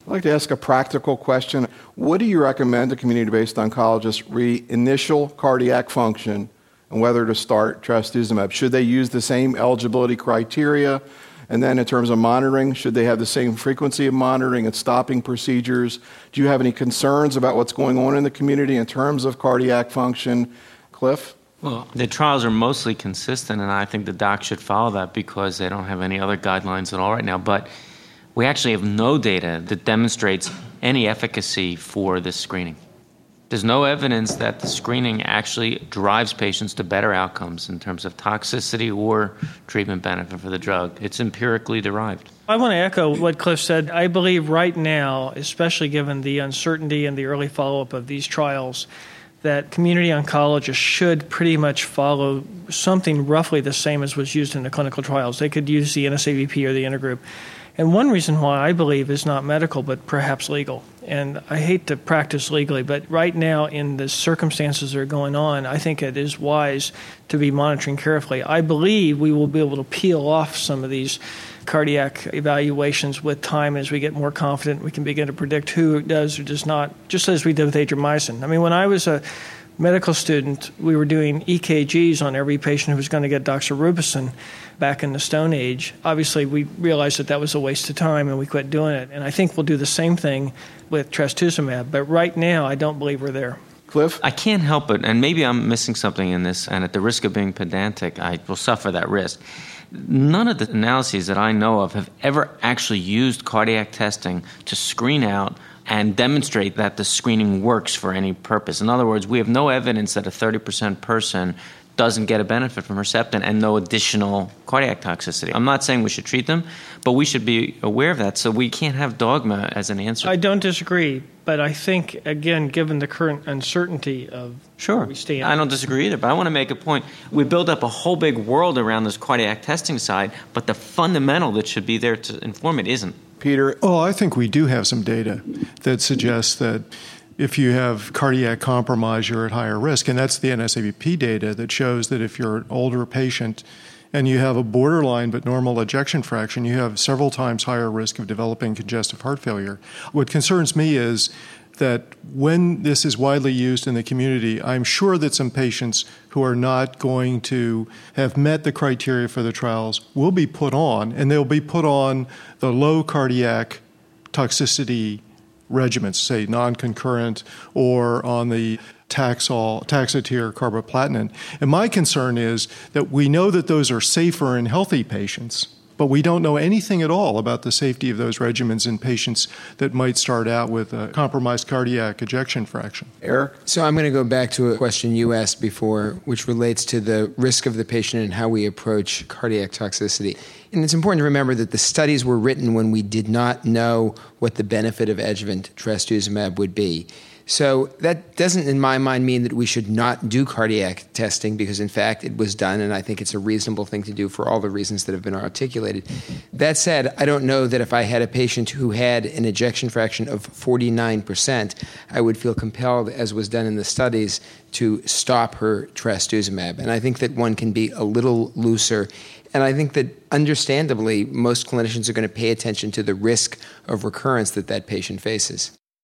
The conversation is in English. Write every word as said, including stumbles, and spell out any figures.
I'd like to ask a practical question. What do you recommend to community-based oncologists re initial cardiac function and whether to start trastuzumab? Should they use the same eligibility criteria? And then in terms of monitoring, should they have the same frequency of monitoring and stopping procedures? Do you have any concerns about what's going on in the community in terms of cardiac function? Cliff? Well, the trials are mostly consistent, and I think the doc should follow that because they don't have any other guidelines at all right now. But we actually have no data that demonstrates any efficacy for this screening. There's no evidence that the screening actually drives patients to better outcomes in terms of toxicity or treatment benefit for the drug. It's empirically derived. I want to echo what Cliff said. I believe right now, especially given the uncertainty and the early follow-up of these trials, that community oncologists should pretty much follow something roughly the same as was used in the clinical trials. They could use the N S A B P or the intergroup. And one reason why I believe is not medical, but perhaps legal. And I hate to practice legally, but right now in the circumstances that are going on, I think it is wise to be monitoring carefully. I believe we will be able to peel off some of these cardiac evaluations with time as we get more confident. We can begin to predict who does or does not, just as we did with adriamycin. I mean, when I was a medical student, we were doing E K Gs on every patient who was going to get doxorubicin back in the Stone Age. Obviously, we realized that that was a waste of time, and we quit doing it. And I think we'll do the same thing with trastuzumab. But right now, I don't believe we're there. Cliff? I can't help it, and maybe I'm missing something in this, and at the risk of being pedantic, I will suffer that risk. None of the analyses that I know of have ever actually used cardiac testing to screen out and demonstrate that the screening works for any purpose. In other words, we have no evidence that a thirty percent person doesn't get a benefit from Herceptin and no additional cardiac toxicity. I'm not saying we should treat them, but we should be aware of that, so we can't have dogma as an answer. I don't disagree, but I think, again, given the current uncertainty of sure. where we stand. I don't disagree either, but I want to make a point. We build up a whole big world around this cardiac testing side, but the fundamental that should be there to inform it isn't. Peter? Oh, I think we do have some data that suggests that if you have cardiac compromise, you're at higher risk. And that's the N S A B P data that shows that if you're an older patient and you have a borderline but normal ejection fraction, you have several times higher risk of developing congestive heart failure. What concerns me is that when this is widely used in the community, I'm sure that some patients who are not going to have met the criteria for the trials will be put on, and they'll be put on the low cardiac toxicity regimens, say non-concurrent or on the Taxol, Taxotere, carboplatin. And my concern is that we know that those are safer in healthy patients, but we don't know anything at all about the safety of those regimens in patients that might start out with a compromised cardiac ejection fraction. Eric? So I'm going to go back to a question you asked before, which relates to the risk of the patient and how we approach cardiac toxicity. And it's important to remember that the studies were written when we did not know what the benefit of adjuvant trastuzumab would be. So that doesn't, in my mind, mean that we should not do cardiac testing because, in fact, it was done, and I think it's a reasonable thing to do for all the reasons that have been articulated. That said, I don't know that if I had a patient who had an ejection fraction of forty-nine percent, I would feel compelled, as was done in the studies, to stop her trastuzumab. And I think that one can be a little looser. And I think that, understandably, most clinicians are going to pay attention to the risk of recurrence that that patient faces.